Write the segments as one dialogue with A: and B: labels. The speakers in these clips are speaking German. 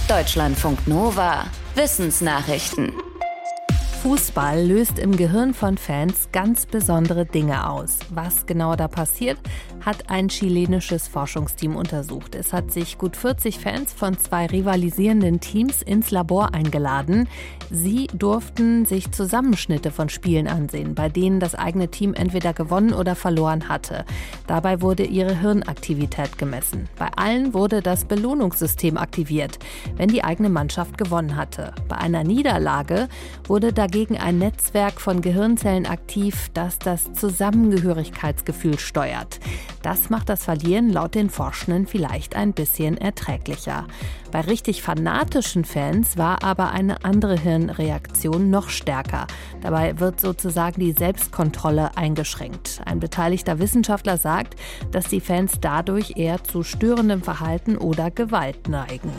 A: Deutschlandfunk Nova. Wissensnachrichten.
B: Fußball löst im Gehirn von Fans ganz besondere Dinge aus. Was genau da passiert, hat ein chilenisches Forschungsteam untersucht. Es hat sich gut 40 Fans von 2 rivalisierenden Teams ins Labor eingeladen. Sie durften sich Zusammenschnitte von Spielen ansehen, bei denen das eigene Team entweder gewonnen oder verloren hatte. Dabei wurde ihre Hirnaktivität gemessen. Bei allen wurde das Belohnungssystem aktiviert, wenn die eigene Mannschaft gewonnen hatte. Bei einer Niederlage wurde dagegen ein Netzwerk von Gehirnzellen aktiv, das das Zusammengehörigkeitsgefühl steuert. Das macht das Verlieren laut den Forschenden vielleicht ein bisschen erträglicher. Bei richtig fanatischen Fans war aber eine andere Hirnreaktion noch stärker. Dabei wird sozusagen die Selbstkontrolle eingeschränkt. Ein beteiligter Wissenschaftler sagt, dass die Fans dadurch eher zu störendem Verhalten oder Gewalt neigen.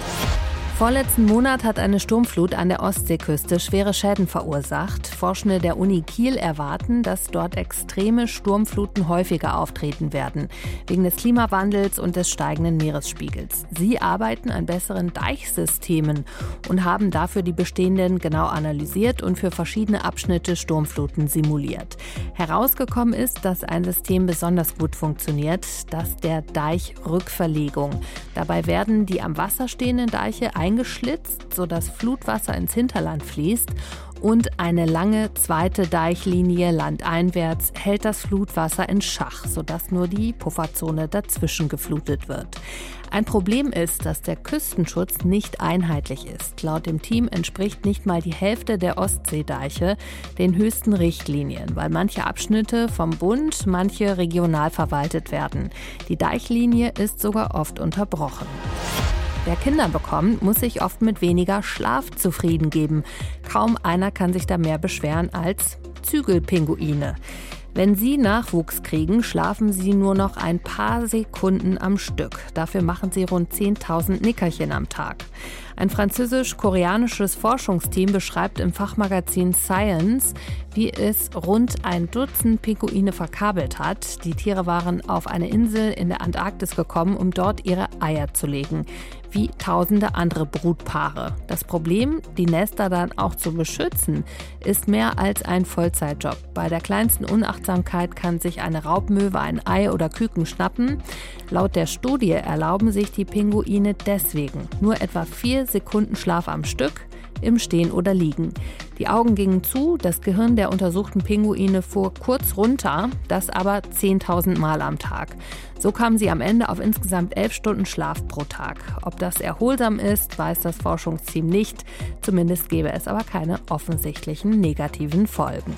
B: Vorletzten Monat hat eine Sturmflut an der Ostseeküste schwere Schäden verursacht. Forschende der Uni Kiel erwarten, dass dort extreme Sturmfluten häufiger auftreten werden, wegen des Klimawandels und des steigenden Meeresspiegels. Sie arbeiten an besseren Deichsystemen und haben dafür die bestehenden genau analysiert und für verschiedene Abschnitte Sturmfluten simuliert. Herausgekommen ist, dass ein System besonders gut funktioniert, das der Deichrückverlegung. Dabei werden die am Wasser stehenden Deiche eingeschlitzt, sodass Flutwasser ins Hinterland fließt, und eine lange zweite Deichlinie landeinwärts hält das Flutwasser in Schach, sodass nur die Pufferzone dazwischen geflutet wird. Ein Problem ist, dass der Küstenschutz nicht einheitlich ist. Laut dem Team entspricht nicht mal die Hälfte der Ostseedeiche den höchsten Richtlinien, weil manche Abschnitte vom Bund, manche regional verwaltet werden. Die Deichlinie ist sogar oft unterbrochen. Wer Kinder bekommt, muss sich oft mit weniger Schlaf zufrieden geben. Kaum einer kann sich da mehr beschweren als Zügelpinguine. Wenn sie Nachwuchs kriegen, schlafen sie nur noch ein paar Sekunden am Stück. Dafür machen sie rund 10.000 Nickerchen am Tag. Ein französisch-koreanisches Forschungsteam beschreibt im Fachmagazin Science, wie es rund ein Dutzend Pinguine verkabelt hat. Die Tiere waren auf eine Insel in der Antarktis gekommen, um dort ihre Eier zu legen, wie tausende andere Brutpaare. Das Problem, die Nester dann auch zu beschützen, ist mehr als ein Vollzeitjob. Bei der kleinsten Unachtsamkeit kann sich eine Raubmöwe ein Ei oder Küken schnappen. Laut der Studie erlauben sich die Pinguine deswegen nur etwa 4 Sekunden Schlaf am Stück, im Stehen oder Liegen. Die Augen gingen zu, das Gehirn der untersuchten Pinguine fuhr kurz runter, das aber 10.000 Mal am Tag. So kamen sie am Ende auf insgesamt 11 Stunden Schlaf pro Tag. Ob das erholsam ist, weiß das Forschungsteam nicht. Zumindest gäbe es aber keine offensichtlichen negativen Folgen.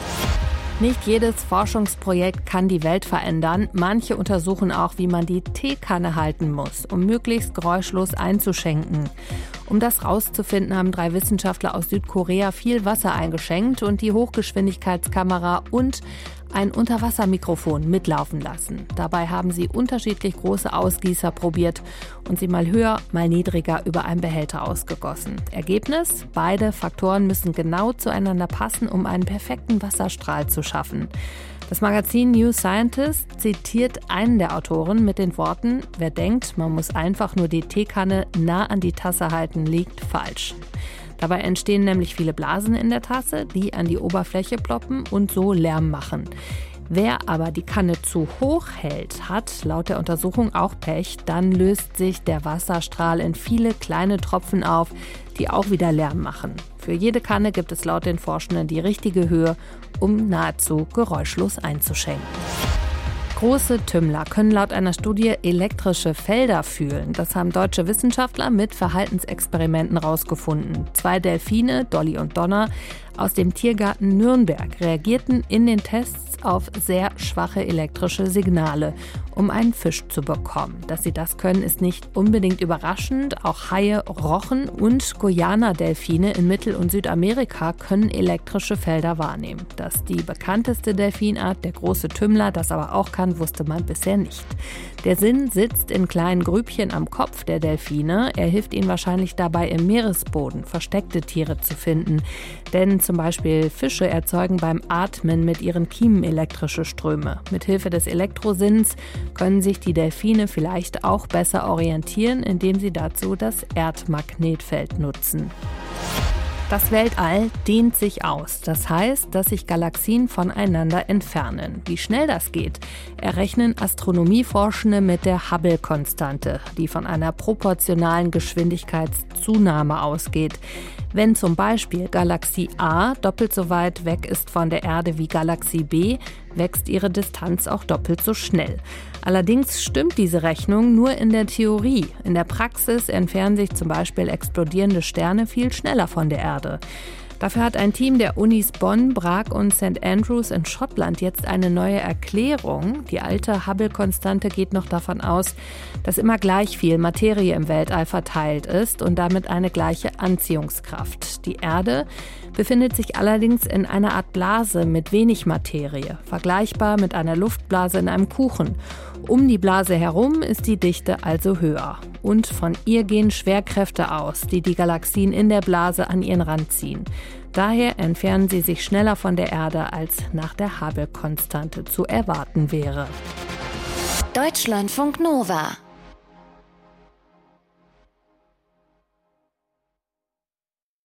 B: Nicht jedes Forschungsprojekt kann die Welt verändern. Manche untersuchen auch, wie man die Teekanne halten muss, um möglichst geräuschlos einzuschenken. Um das rauszufinden, haben 3 Wissenschaftler aus Südkorea viel Wasser eingeschenkt und die Hochgeschwindigkeitskamera und ein Unterwassermikrofon mitlaufen lassen. Dabei haben sie unterschiedlich große Ausgießer probiert und sie mal höher, mal niedriger über einen Behälter ausgegossen. Ergebnis? Beide Faktoren müssen genau zueinander passen, um einen perfekten Wasserstrahl zu schaffen. Das Magazin New Scientist zitiert einen der Autoren mit den Worten: Wer denkt, man muss einfach nur die Teekanne nah an die Tasse halten, liegt falsch. Dabei entstehen nämlich viele Blasen in der Tasse, die an die Oberfläche ploppen und so Lärm machen. Wer aber die Kanne zu hoch hält, hat laut der Untersuchung auch Pech. Dann löst sich der Wasserstrahl in viele kleine Tropfen auf, die auch wieder Lärm machen. Für jede Kanne gibt es laut den Forschenden die richtige Höhe, um nahezu geräuschlos einzuschenken. Große Tümmler können laut einer Studie elektrische Felder fühlen. Das haben deutsche Wissenschaftler mit Verhaltensexperimenten rausgefunden. 2 Delfine, Dolly und Donna, aus dem Tiergarten Nürnberg reagierten in den Tests auf sehr schwache elektrische Signale, um einen Fisch zu bekommen. Dass sie das können, ist nicht unbedingt überraschend. Auch Haie, Rochen und Guyana-Delfine in Mittel- und Südamerika können elektrische Felder wahrnehmen. Dass die bekannteste Delfinart, der große Tümmler, das aber auch kann, wusste man bisher nicht. Der Sinn sitzt in kleinen Grübchen am Kopf der Delfine. Er hilft ihnen wahrscheinlich dabei, im Meeresboden versteckte Tiere zu finden. Denn zum Beispiel Fische erzeugen beim Atmen mit ihren Kiemen elektrische Ströme. Mithilfe des Elektrosinns können sich die Delfine vielleicht auch besser orientieren, indem sie dazu das Erdmagnetfeld nutzen. Das Weltall dehnt sich aus. Das heißt, dass sich Galaxien voneinander entfernen. Wie schnell das geht, errechnen Astronomieforschende mit der Hubble-Konstante, die von einer proportionalen Geschwindigkeitszunahme ausgeht. Wenn zum Beispiel Galaxie A doppelt so weit weg ist von der Erde wie Galaxie B, wächst ihre Distanz auch doppelt so schnell. Allerdings stimmt diese Rechnung nur in der Theorie. In der Praxis entfernen sich zum Beispiel explodierende Sterne viel schneller von der Erde. Dafür hat ein Team der Unis Bonn, Bragg und St. Andrews in Schottland jetzt eine neue Erklärung. Die alte Hubble-Konstante geht noch davon aus, dass immer gleich viel Materie im Weltall verteilt ist und damit eine gleiche Anziehungskraft. Die Erde befindet sich allerdings in einer Art Blase mit wenig Materie, vergleichbar mit einer Luftblase in einem Kuchen. Um die Blase herum ist die Dichte also höher. Und von ihr gehen Schwerkräfte aus, die die Galaxien in der Blase an ihren Rand ziehen. Daher entfernen sie sich schneller von der Erde, als nach der Hubble-Konstante zu erwarten wäre.
A: Deutschlandfunk Nova